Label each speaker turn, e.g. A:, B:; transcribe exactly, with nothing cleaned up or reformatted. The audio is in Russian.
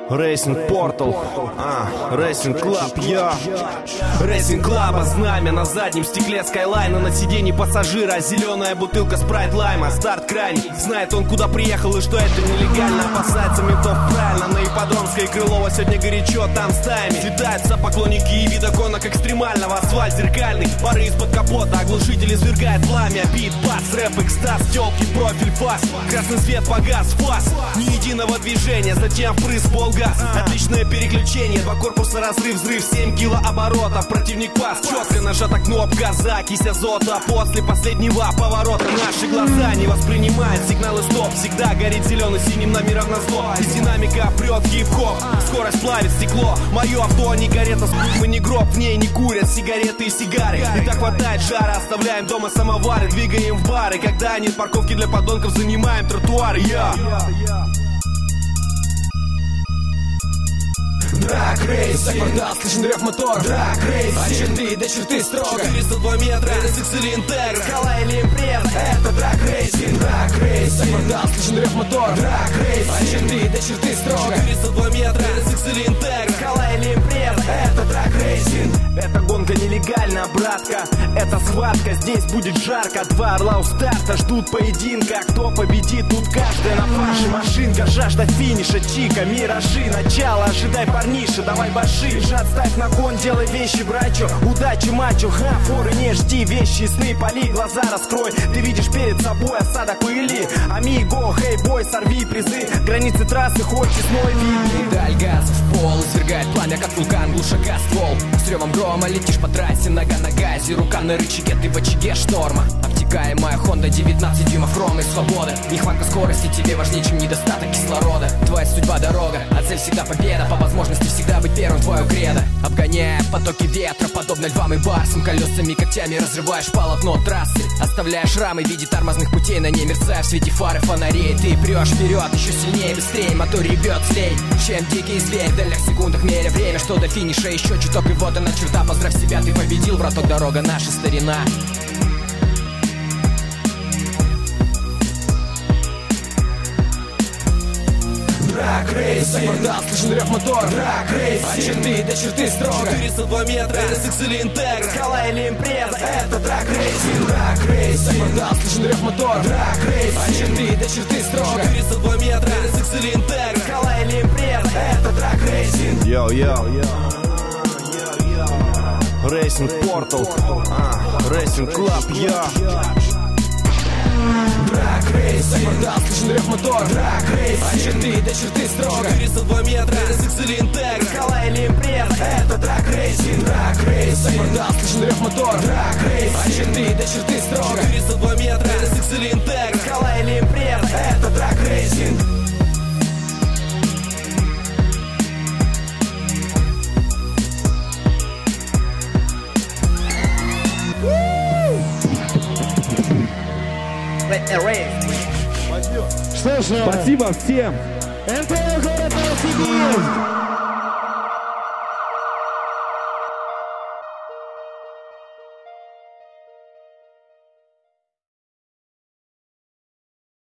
A: Racing Portal, а, Racing Club, я Racing Club, знамя на заднем стекле Скайлайна, на сиденье пассажира зеленая бутылка спрайт лайма. Старт крайний, знает он куда приехал и что это нелегально. Опасается ментов правильно, на Ипподромской и Крылова сегодня горячо, там стаями слетаются поклонники и видокона как экстремального. Асфальт зеркальный, пары из-под капота, оглушитель извергает пламя. Бит, бас, рэп, экстаз, тёлки, профиль, фас. Красный свет погас, фас, ни единого движения, затем впрыск, полгаз. Отличное переключение, два корпуса, разрыв, взрыв, семь килооборотов. Противник пас, четко нажата кнопка газа, кись азота. После последнего поворота наши глаза не воспринимают сигналы стоп. Всегда горит зеленый синим номером на зло. Из динамика прет хип-хоп, скорость плавит стекло. Мое авто не карета, мы не гроб, в ней не курят сигареты и сигары. И так хватает жара, оставляем дома самовары, двигаем в бары. Когда нет парковки для подонков, занимаем тротуары. Я
B: Драг рейс, за квартал слышен рев мотор. Драг рейс, от черты до черты строго.
A: четыреста два метра, эр эс икс или Интегра,
B: Скала или импреза, это драг рейсинг. Драг рейс, за квартал слышен рев мотор. Драг рейс, от черты до черты строго.
A: четыреста два метра, эр эс икс или Интегра,
B: Скала или импреза, это драг рейсинг.
A: эта гонка нелегальна, братка, это схватка, здесь будет жарко. Два орла у старта ждут поединка, кто победит, тут каждая на фарше машинка. Жажда финиша, чика, миражи, начало, ожидай парниша, давай баши. Жад ставь на кон, делай вещи, брачо, удачи, мачо, ха, форы не жди, вещи, сны, поли, глаза раскрой. Ты видишь перед собой осадок пыли, амиго, хей, бой, сорви призы, границы трассы, хоть честной вид.
B: Даль газа в пол, извергает пламя, как вулкан, глушака ствол. С ревом грома летишь по трассе, нога на газе, рука на рычаге, ты в очаге шторма. Обтекаемая Honda, девятнадцать дюймов ровной свободы. Нехватка скорости тебе важнее, чем недостаток кислорода. Твоя судьба дорога, а цель всегда победа. По возможности всегда быть первым, твое кредо. Обгоняя потоки ветра, подобно львам и барсам, колесами, когтями разрываешь полотно трассы. Оставляя шрамы в виде тормозных путей, на ней мерцая в свете фары фонарей. Ты прешь вперед, еще сильнее, быстрее, мотор ревет злей, чем дикий зверь. В дальних секундах меря время, что до финиша еще чуток, и вот она черта. Поздравь себя, ты победил, браток, дорога наша старина. Драг рейс, за квартал слышен рев мотор. Драг рейс, от черты до черты строго.
A: четыреста два метра, эр эс икс или Интегра,
B: Скала или импреза, это драг рейсинг. Драг рейс, за квартал слышен рев мотор. Драг рейс, от черты до черты строго.
A: четыреста два метра, эр эс икс или Интегра,
B: Скала или импреза, это драг рейсинг.
A: Йоу, йоу, Racing Portal, а, Racing Club, я
B: Драг рейс, за квартал слышен рев мотор. Драг рейс, от черты до черты строго.
A: четыреста два метра, эр эс икс или Интегра,
B: Скала или импреза, это драг рейсинг. Драг рейс, за квартал слышен рев мотор. Драг рейс, от черты до черты строго.
A: четыреста два метра, эр эс икс или Интегра,
B: Скала или импреза, это драг рейсинг.
C: Что ж,
D: Спасибо всем.
C: эн тэ эл город Новосибирск.